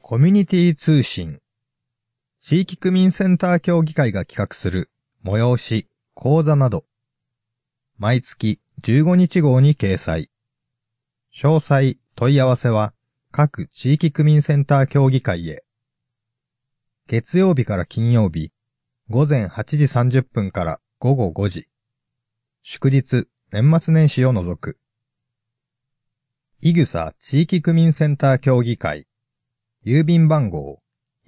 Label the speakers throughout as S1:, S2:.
S1: コミュニティ通信。地域区民センター協議会が企画する催し、講座など。毎月15日号に掲載。詳細、問い合わせは各地域区民センター協議会へ。月曜日から金曜日、午前8時30分から午後5時。祝日、年末年始を除く。いぐさ地域区民センター協議会。郵便番号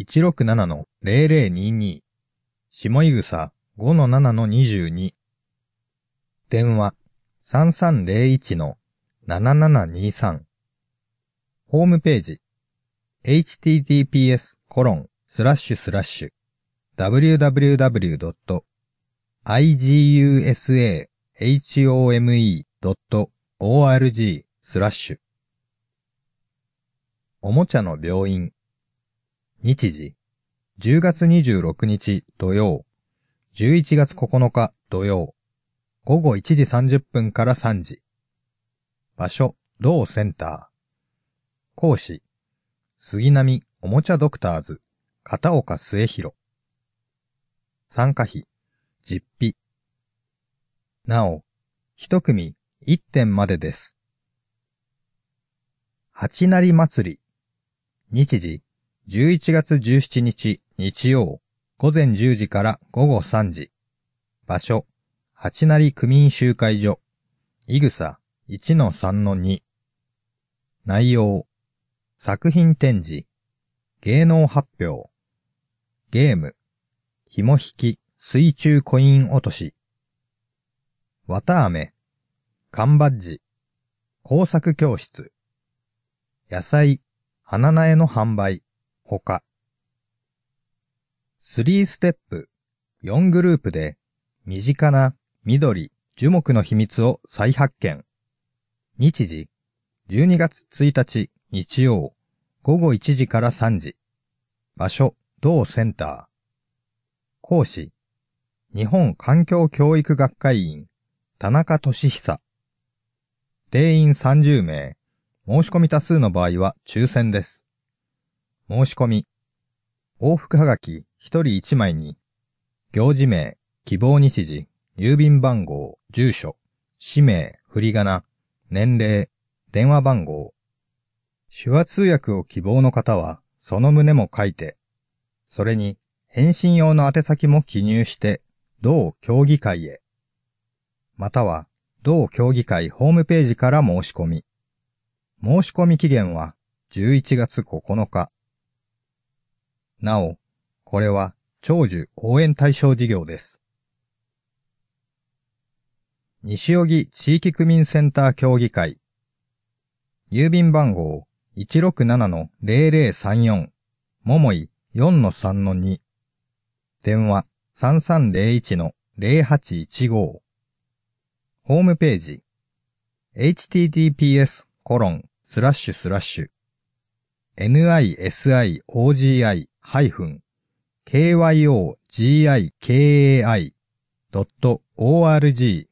S1: 167-0022 下井草 5-7-22 電話 3301-7723 ホームページ https://www.igushome.org/ おもちゃの病院。日時、10月26日土曜、11月9日土曜、午後1時30分から3時。場所、同センター。講師、杉並おもちゃドクターズ、片岡末広。参加費、実費。なお、一組1点までです。八成祭り。日時、11月17日日曜、午前10時から午後3時。場所、八成区民集会所、いぐさ 1-3-2。内容、作品展示、芸能発表、ゲーム、紐引き、水中コイン落とし、綿飴、缶バッジ、工作教室、野菜、花苗の販売、他。3ステップ、4グループで、身近な緑、樹木の秘密を再発見。日時、12月1日日曜、午後1時から3時。場所、同センター。講師、日本環境教育学会員、田中俊久。定員30名。申し込み多数の場合は抽選です。申し込み。往復はがき1人1枚に、行事名、希望日時、郵便番号、住所、氏名、振り仮名、年齢、電話番号。手話通訳を希望の方は、その旨も書いて、それに、返信用の宛先も記入して、同協議会へ。または、同協議会ホームページから申し込み。申し込み期限は11月9日。なお、これは長寿応援対象事業です。西荻地域区民センター協議会。郵便番号 167-0034 桃井 4-3-2 電話 3301-0815 ホームページ https://nisi-kyogikai.org/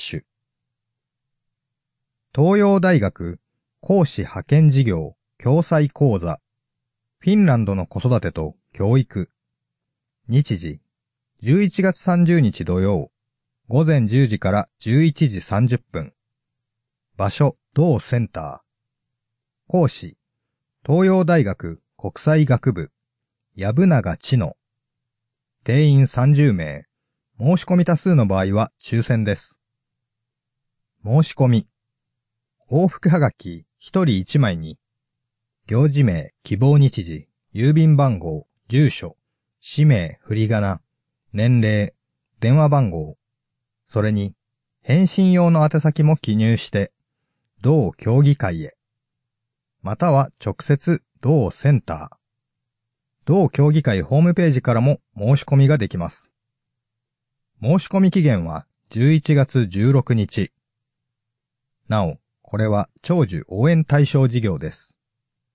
S1: 東洋大学講師派遣事業共済講座フィンランドの子育てと教育日時11月30日土曜午前10時から11時30分場所同センター講師東洋大学国際学部藪永千乃定員30名申し込み多数の場合は抽選です。申し込み往復はがき1人1枚に行事名希望日時郵便番号住所氏名振り仮名年齢電話番号それに返信用の宛先も記入して同協議会へまたは直接同センター同協議会ホームページからも申し込みができます。申し込み期限は11月16日。なお、これは長寿応援対象事業です。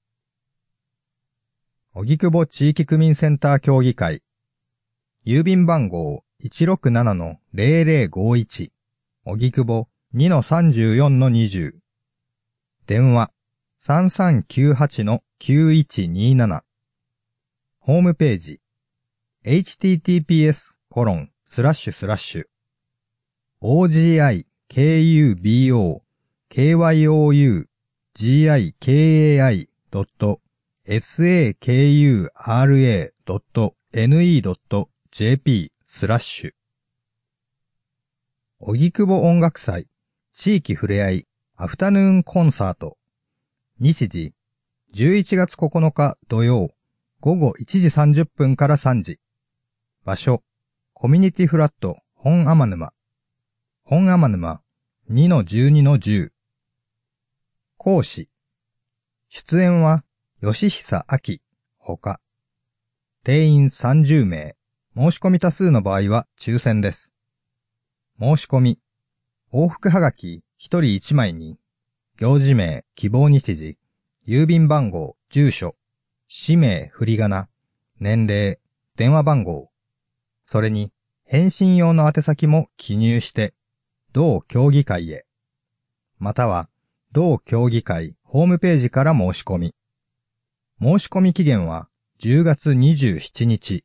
S1: 荻窪地域区民センター協議会。郵便番号 167-0051 荻窪 2-34-20 電話 3398-9127 ホームページ https://ogikubou.sakura.ne.jp/ 荻窪音楽祭地域ふれあいアフタヌーンコンサート日時11月9日土曜午後1時30分から3時場所コミュニティフラット本天沼本天沼 2-12-10 講師出演は吉久明ほか定員30名申し込み多数の場合は抽選です。申し込み往復はがき1人1枚に行事名希望日時郵便番号住所氏名振り仮名年齢電話番号それに返信用の宛先も記入して同協議会へまたは同協議会ホームページから申し込み申し込み期限は10月27日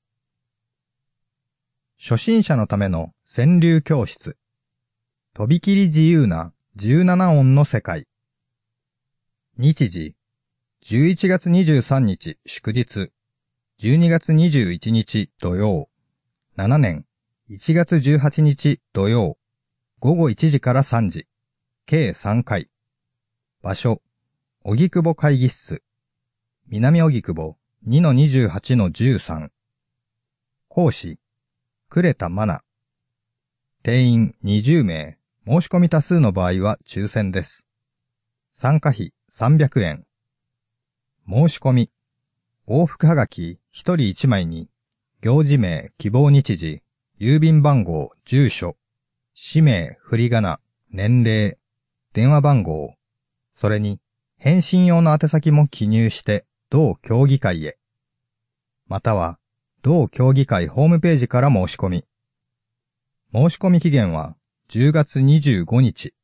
S1: 初心者のための川柳教室とびきり自由な17音の世界日時11月23日祝日12月21日土曜7年1月18日土曜午後1時から3時計3回場所荻窪会議室南荻窪 2-28-13 講師呉田真奈定員20名申し込み多数の場合は抽選です。参加費300円。申し込み。往復はがき1人1枚に、行事名、希望日時、郵便番号、住所、氏名、振り仮名、年齢、電話番号、それに、返信用の宛先も記入して、同協議会へ。または、同協議会ホームページから申し込み。申し込み期限は、10月25日。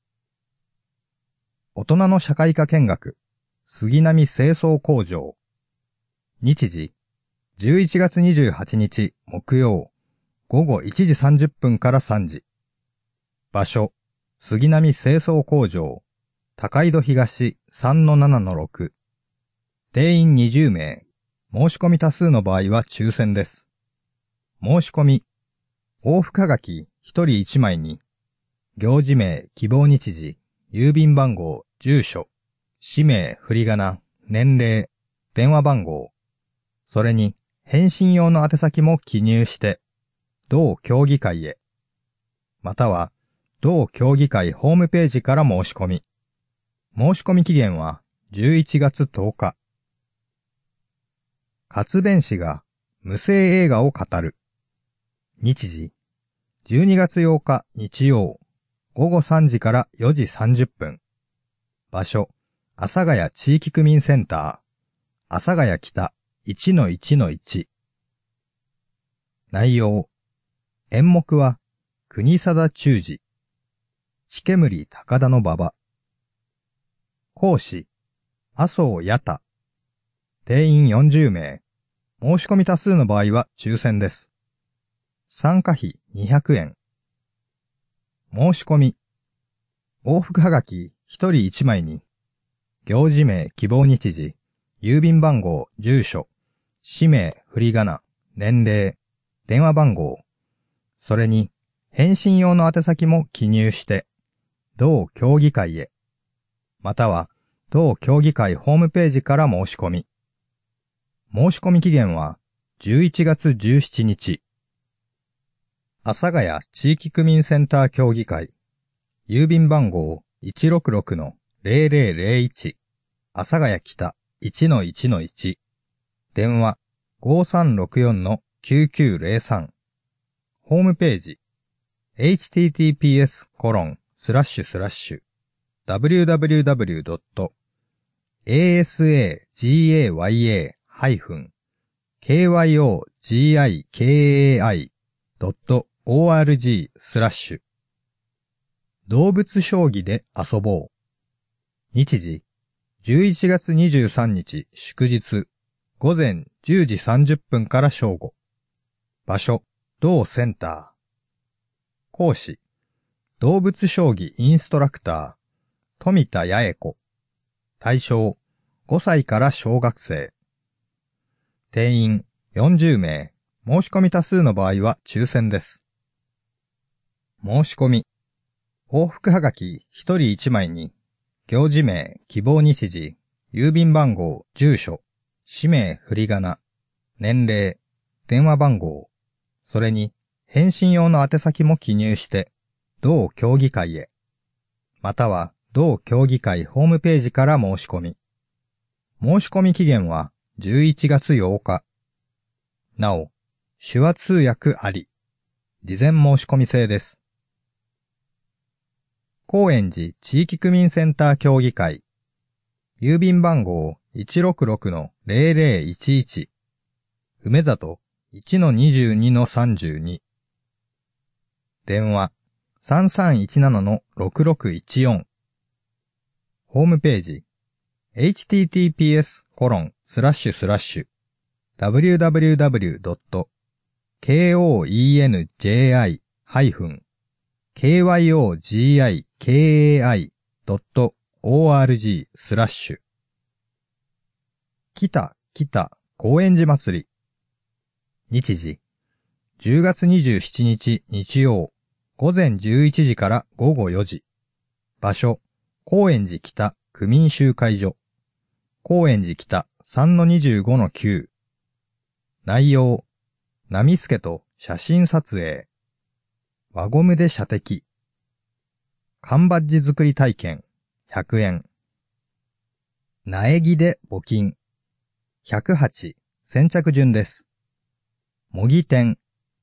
S1: 大人の社会科見学、杉並清掃工場。日時、11月28日木曜、午後1時30分から3時。場所、杉並清掃工場、高井戸東 3-7-6。定員20名、申し込み多数の場合は抽選です。申し込み、往復はがき1人1枚に、行事名、希望日時、郵便番号、住所、氏名、振り仮名、年齢、電話番号、それに返信用の宛先も記入して、同協議会へ、または同協議会ホームページから申し込み。申し込み期限は11月10日。活弁士が無声映画を語る。日時、12月8日日曜、午後3時から4時30分。場所、阿佐ヶ谷地域区民センター、阿佐ヶ谷北 1-1-1。内容、演目は、国定忠治、血煙高田の馬場。講師、麻生弥太。定員40名。申し込み多数の場合は抽選です。参加費200円。申し込み。往復はがき1人1枚に、行事名、希望日時、郵便番号、住所、氏名、振り仮名、年齢、電話番号、それに、返信用の宛先も記入して、同協議会へ、または、同協議会ホームページから申し込み。申し込み期限は、11月17日。阿佐ヶ谷地域区民センター協議会、郵便番号 166-0001、阿佐ヶ谷北 1-1-1、電話 5364-9903、ホームページ、https://asagaya-kyogikai.org/ 動物将棋で遊ぼう。日時、11月23日祝日、 午前10時30分から正午。場所、同センター。講師、動物将棋インストラクター、富田八重子。対象、5歳から小学生。定員、40名。申し込み多数の場合は抽選です。申し込み。往復はがき1人1枚に、行事名、希望日時、郵便番号、住所、氏名、振り仮名、年齢、電話番号、それに返信用の宛先も記入して、同協議会へ、または同協議会ホームページから申し込み。申し込み期限は11月8日。なお、手話通訳あり。事前申し込み制です。高円寺地域区民センター協議会。郵便番号 166-0011。梅里 1-22-32。電話 3317-6614。ホームページ https://www.koenjikai.org/ 北高円寺祭り。日時10月27日日曜午前11時から午後4時。場所高円寺北区民集会所。高円寺北 3-25-9。内容、波助と写真撮影。輪ゴムで射的。缶バッジ作り体験、100円。苗木で募金。108、先着順です。模擬店。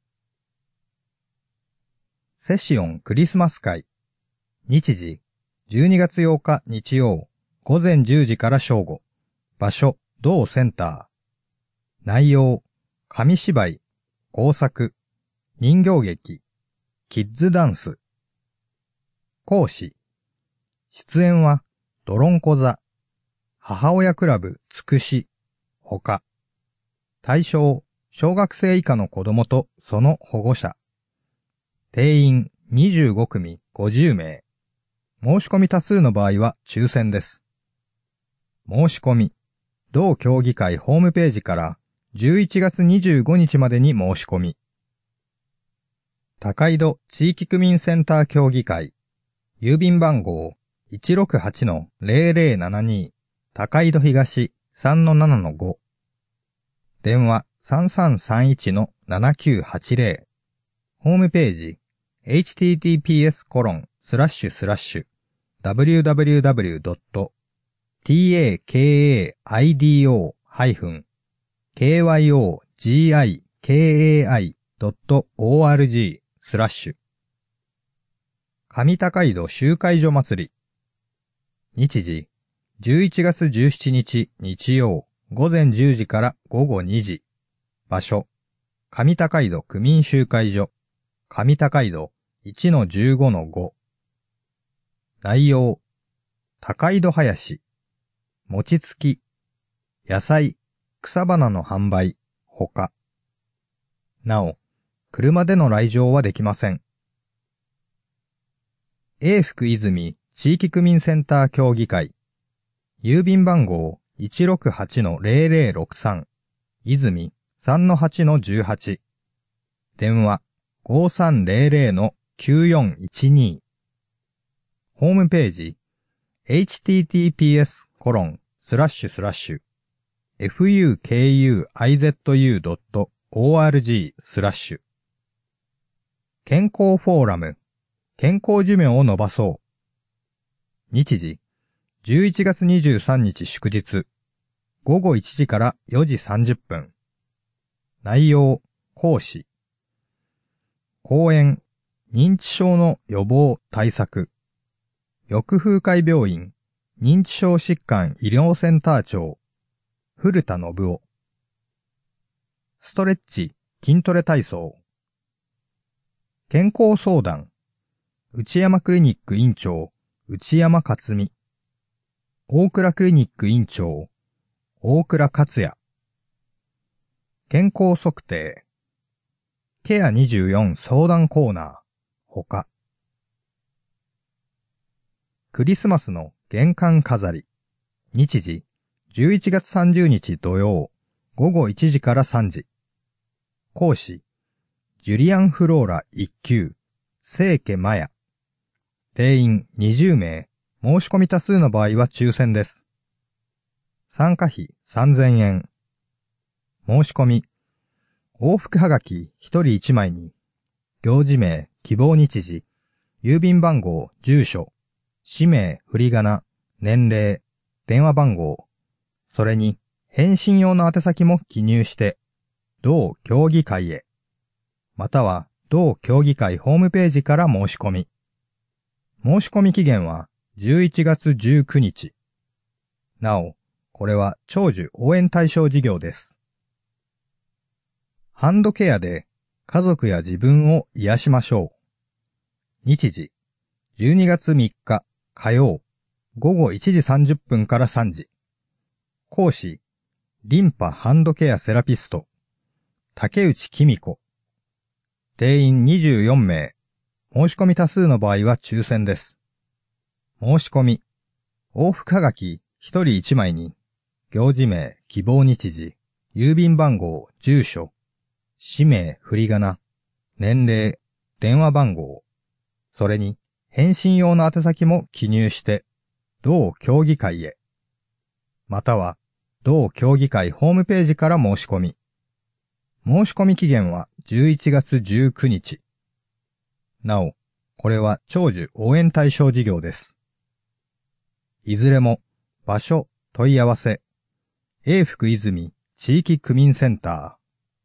S1: セシオンクリスマス会。日時、12月8日日曜、午前10時から正午。場所、同センター。内容、紙芝居、工作、人形劇、キッズダンス。講師。出演は、ドロンコ座、母親クラブつくし、ほか。対象、小学生以下の子供とその保護者。定員25組50名。申し込み多数の場合は抽選です。申し込み。同協議会ホームページから11月25日までに申し込み。高井戸地域区民センター協議会。郵便番号 168-0072 高井戸東 3-7-5。電話 3331-7980。ホームページ https://www.takaido-kyogikai.org/ 上高井戸集会所祭り。日時、11月17日日曜、午前10時から午後2時。場所、上高井戸区民集会所、上高井戸 1-15-5。内容、高井戸林、餅つき、野菜、草花の販売、ほか。なお、車での来場はできません。永福泉地域区民センター協議会。郵便番号 168-0063。泉 3-8-18。電話 5300-9412。ホームページ https://fukuizu.org/ 健康フォーラム。健康寿命を伸ばそう。日時、11月23日祝日、午後1時から4時30分。内容、講師。講演、認知症の予防対策。翼風会病院、認知症疾患医療センター長、古田信夫。ストレッチ、筋トレ体操。健康相談。内山クリニック院長、内山克美。大倉クリニック院長、大倉克也。 健康測定。ケア24相談コーナー。他。クリスマスの玄関飾り。日時、11月30日土曜、午後1時から3時。講師、ジュリアン・フローラ1級、清家麻也。定員20名、申し込み多数の場合は抽選です。参加費3000円。申し込み、往復はがき1人1枚に、行事名、希望日時、郵便番号、住所、氏名、振り仮名、年齢、電話番号、それに返信用の宛先も記入して、同協議会へ、または同協議会ホームページから申し込み。申し込み期限は11月19日。なお、これは長寿応援対象事業です。ハンドケアで家族や自分を癒しましょう。日時、12月3日火曜、午後1時30分から3時。講師、リンパハンドケアセラピスト、竹内紀美子。定員24名。申し込み多数の場合は抽選です。申し込み、往復はがき1人1枚に、行事名、希望日時、郵便番号、住所、氏名、振り仮名、年齢、電話番号、それに返信用の宛先も記入して、同協議会へ、または同協議会ホームページから申し込み。申し込み期限は11月19日。なお、これは長寿応援対象事業です。いずれも場所、問い合わせ、永福泉地域区民センター。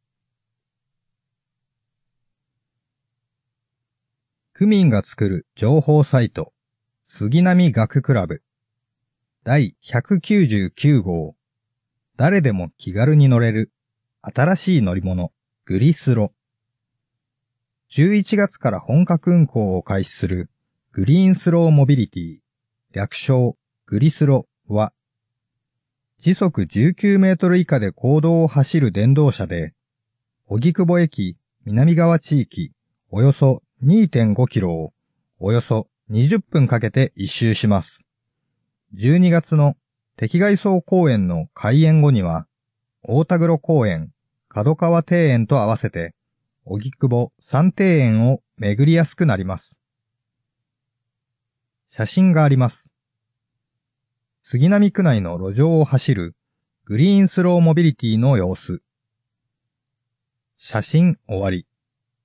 S1: 区民が作る情報サイト、杉並学クラブ。第199号。誰でも気軽に乗れる新しい乗り物、グリスロ。11月から本格運行を開始するグリーンスローモビリティ、略称グリスロは、時速19メートル以下で公道を走る電動車で、荻窪駅南側地域およそ 2.5 キロをおよそ20分かけて一周します。12月の敵外荘公園の開園後には、大田黒公園、角川庭園と合わせて、荻窪三庭園を巡りやすくなります。写真があります。杉並区内の路上を走るグリーンスローモビリティの様子。写真終わり。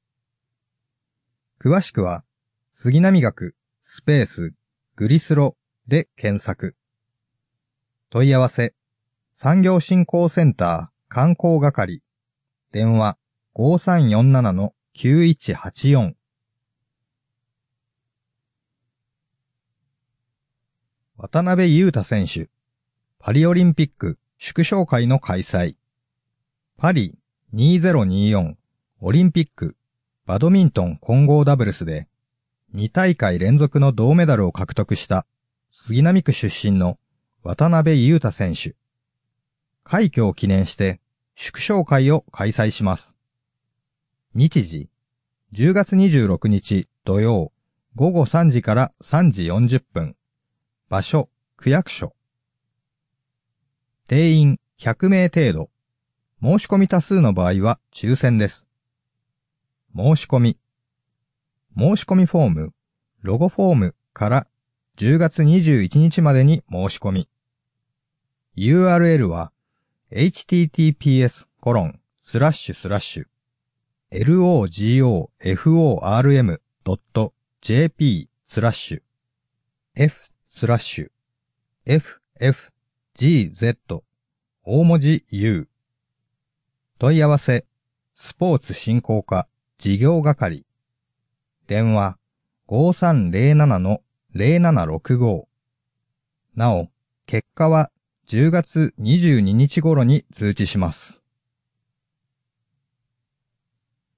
S1: 詳しくは、杉並学スペースグリスロで検索。問い合わせ、産業振興センター観光係、電話 5347-9184。渡辺裕太選手、パリオリンピック祝勝会の開催。パリ2024オリンピックバドミントン混合ダブルスで2大会連続の銅メダルを獲得した杉並区出身の渡辺裕太選手。快挙を記念して祝勝会を開催します。日時、10月26日土曜午後3時から3時40分。場所、区役所。定員100名程度。申し込み多数の場合は抽選です。申し込み。申し込みフォーム、ロゴフォームから10月21日までに申し込み。URL は https://logoform.jp/f/ffgz 大文字 U。問い合わせ、スポーツ振興課事業係。電話 5307-0765。なお、結果は10月22日頃に通知します。